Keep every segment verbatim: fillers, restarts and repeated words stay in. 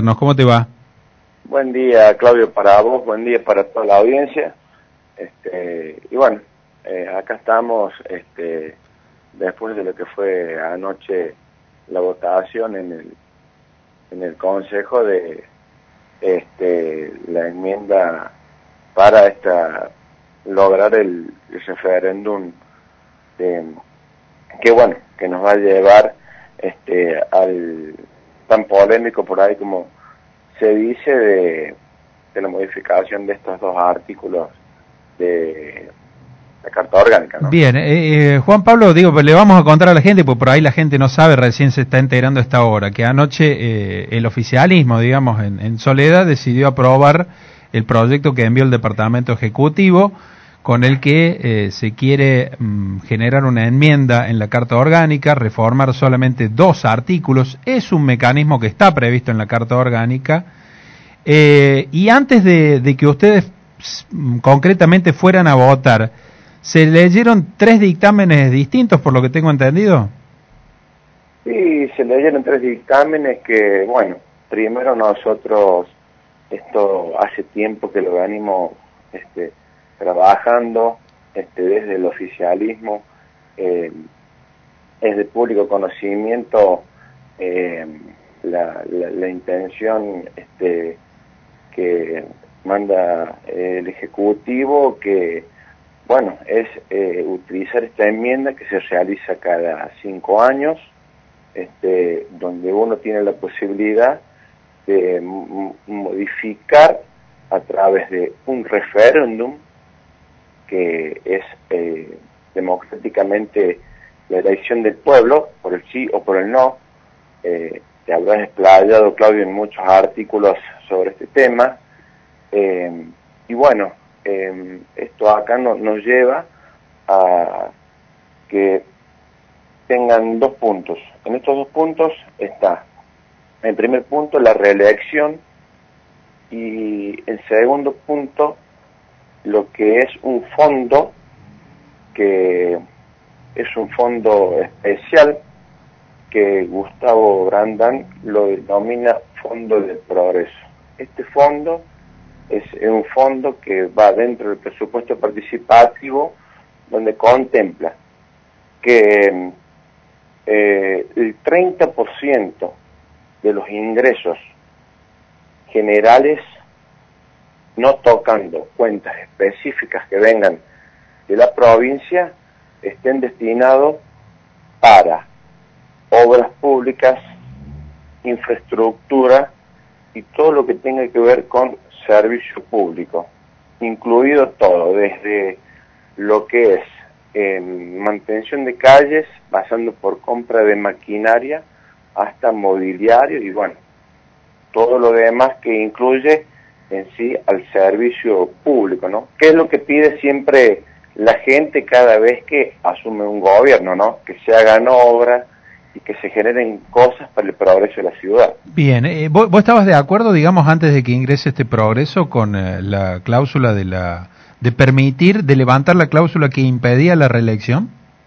¿Cómo te va? Buen día, Claudio, para vos, buen día para toda la audiencia. Este, y bueno, eh, acá estamos este, después de lo que fue anoche la votación en el, en el Consejo de este, la enmienda para esta lograr el, el referéndum de, que bueno, que nos va a llevar este, al tan polémico por ahí como se dice de, de la modificación de estos dos artículos de la Carta Orgánica, ¿no? Bien, eh, eh, Juan Pablo, digo, le vamos a contar a la gente, porque por ahí la gente no sabe, recién se está enterando a esta hora, que anoche eh, el oficialismo, digamos, en, en Soledad, decidió aprobar el proyecto que envió el Departamento Ejecutivo, con el que eh, se quiere mm, generar una enmienda en la Carta Orgánica, reformar solamente dos artículos. Es un mecanismo que está previsto en la Carta Orgánica. Eh, y antes de, de que ustedes mm, concretamente fueran a votar, ¿se leyeron tres dictámenes distintos, por lo que tengo entendido? Sí, se leyeron tres dictámenes que, bueno, primero nosotros, esto hace tiempo que lo venimos este, trabajando este, desde el oficialismo, eh, es de público conocimiento eh, la, la, la intención este, que manda el Ejecutivo, que bueno, es eh, utilizar esta enmienda que se realiza cada cinco años, este, donde uno tiene la posibilidad de m- modificar a través de un referéndum, que es eh, democráticamente la elección del pueblo, por el sí o por el no. Eh, te habrás explayado, Claudio, en muchos artículos sobre este tema. Eh, y bueno, eh, esto acá no, nos lleva a que tengan dos puntos. En estos dos puntos está, en primer punto, la reelección, y en segundo punto, lo que es un fondo, que es un fondo especial, que Gustavo Brandan lo denomina Fondo del Progreso. Este fondo es un fondo que va dentro del presupuesto participativo, donde contempla que eh, el treinta por ciento de los ingresos generales, no tocando cuentas específicas que vengan de la provincia, estén destinados para obras públicas, infraestructura y todo lo que tenga que ver con servicio público, incluido todo, desde lo que es eh, mantención de calles, pasando por compra de maquinaria, hasta mobiliario y bueno, todo lo demás que incluye en sí al servicio público, ¿no? ¿Qué es lo que pide siempre la gente cada vez que asume un gobierno, ¿no? Que se hagan obras y que se generen cosas para el progreso de la ciudad. Bien, eh, ¿vos, ¿vos estabas de acuerdo, digamos, antes de que ingrese este progreso con eh, la cláusula de la de permitir, de levantar la cláusula que impedía la reelección?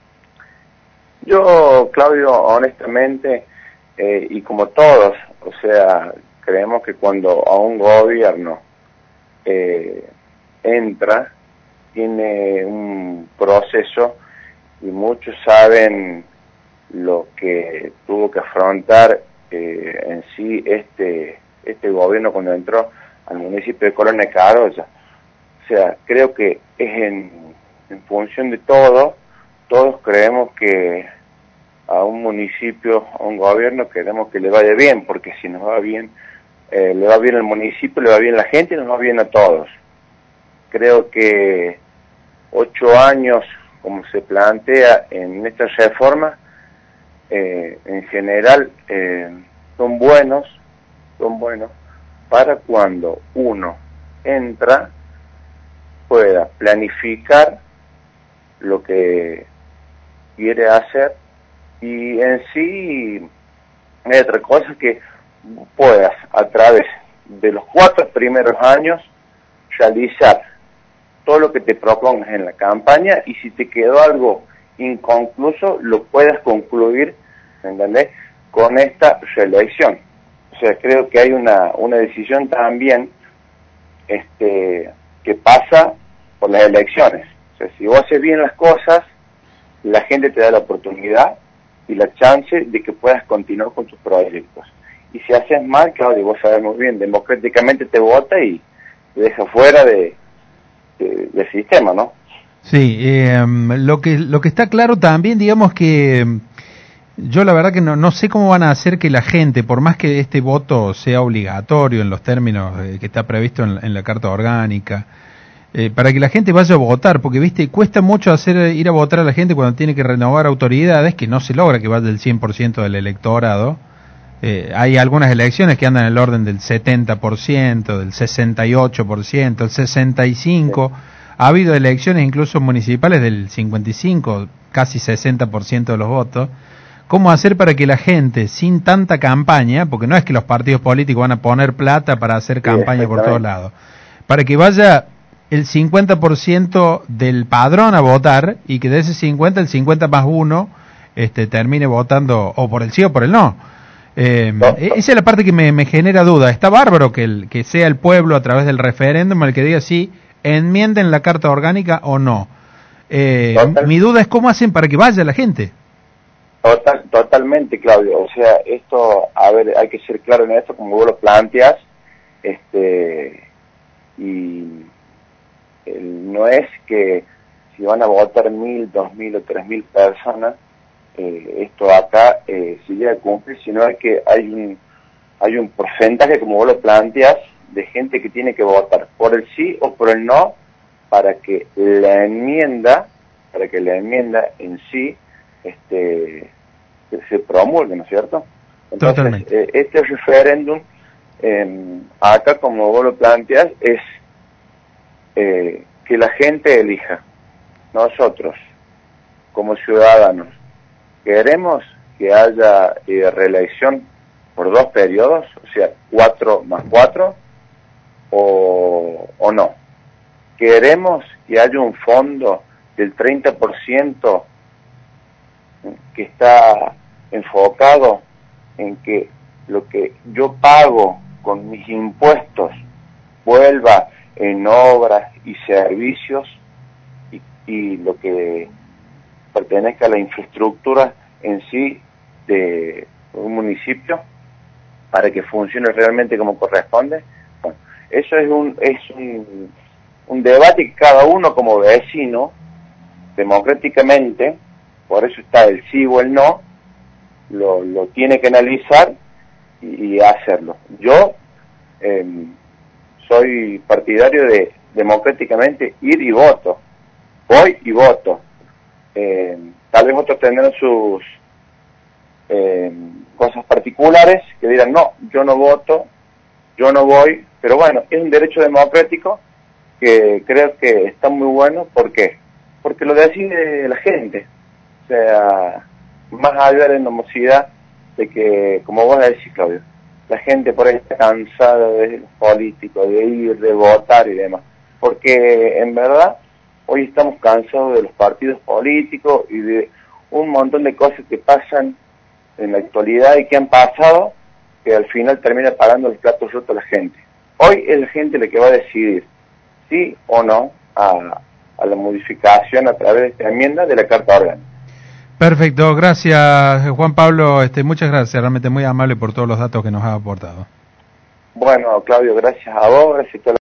Yo, Claudio, honestamente, eh, y como todos, o sea, creemos que cuando a un gobierno eh, entra, tiene un proceso, y muchos saben lo que tuvo que afrontar eh, en sí este este gobierno cuando entró al municipio de Colonia Carolla. O sea, creo que es en, en función de todo. Todos creemos que a un municipio, a un gobierno, queremos que le vaya bien, porque si nos va bien, eh, le va bien al municipio, le va bien a la gente y nos va bien a todos. Creo que ocho años, como se plantea en esta reforma, eh, en general eh, son buenos, son buenos para cuando uno entra pueda planificar lo que quiere hacer, y en sí hay otra cosa, que puedas a través de los cuatro primeros años realizar todo lo que te propongas en la campaña, y si te quedó algo inconcluso lo puedas concluir, ¿entendés?, con esta reelección. O sea, creo que hay una, una decisión también este, que pasa por las elecciones. O sea, si vos haces bien las cosas, la gente te da la oportunidad y la chance de que puedas continuar con tus proyectos. Y si haces mal, claro, y vos sabés muy bien, democráticamente te vota y te deja fuera de, de, del sistema, ¿no? Sí, eh, lo que lo que está claro también, digamos que yo la verdad que no, no sé cómo van a hacer que la gente, por más que este voto sea obligatorio en los términos eh, que está previsto en, en la Carta Orgánica, eh, para que la gente vaya a votar, porque viste, cuesta mucho hacer ir a votar a la gente cuando tiene que renovar autoridades, que no se logra que vaya el cien por ciento del electorado. Eh, hay algunas elecciones que andan en el orden del setenta por ciento, del sesenta y ocho por ciento, el sesenta y cinco por ciento. Sí. Ha habido elecciones incluso municipales del cincuenta y cinco, casi sesenta por ciento de los votos. ¿Cómo hacer para que la gente, sin tanta campaña, porque no es que los partidos políticos van a poner plata para hacer Sí, campaña por todos lados, para que vaya el cincuenta por ciento del padrón a votar y que de ese cincuenta, el cincuenta más uno este, termine votando o por el sí o por el no? Eh, No, no. Esa es la parte que me, me genera duda. Está bárbaro que, el, que sea el pueblo a través del referéndum el que diga si enmienden la Carta Orgánica o no. Eh, Total, mi duda es cómo hacen para que vaya la gente. total, totalmente, Claudio. O sea, esto, a ver, hay que ser claro en esto, como vos lo planteas, este, y el, no es que si van a votar mil, dos mil o tres mil personas, eh, esto acá eh, se llega a cumplir, sino es que hay un, hay un porcentaje, como vos lo planteas, de gente que tiene que votar por el sí o por el no para que la enmienda, para que la enmienda en sí este, se promulgue, ¿no es cierto? Entonces, Totalmente. eh, este referéndum, eh, acá como vos lo planteas, es eh, que la gente elija. Nosotros, como ciudadanos, queremos que haya eh, reelección por dos periodos, o sea, cuatro más cuatro, o, o no. Queremos que haya un fondo del treinta por ciento que está enfocado en que lo que yo pago con mis impuestos vuelva en obras y servicios y, y lo que pertenezca a la infraestructura en sí de un municipio para que funcione realmente como corresponde. Bueno, eso es un es un, un debate que cada uno como vecino democráticamente, por eso está el sí o el no, lo, lo tiene que analizar y, y hacerlo. Yo eh, soy partidario de democráticamente ir y voto, voy y voto. Eh, tal vez otros tendrán sus eh, cosas particulares que dirán, no, yo no voto, yo no voy, pero bueno, es un derecho democrático que creo que está muy bueno. ¿Por qué? Porque lo decide la gente. O sea, más allá de la enormosidad de que, como vos decís, Claudio, la gente por ahí está cansada de los políticos, de ir, de votar y demás. Porque en verdad hoy estamos cansados de los partidos políticos y de un montón de cosas que pasan en la actualidad y que han pasado, que al final termina pagando los platos rotos a la gente. Hoy es la gente la que va a decidir sí o no a, a la modificación a través de esta enmienda de la Carta Orgánica. Perfecto, gracias Juan Pablo, este, muchas gracias, realmente muy amable por todos los datos que nos ha aportado. Bueno, Claudio, gracias a vos, gracias a toda la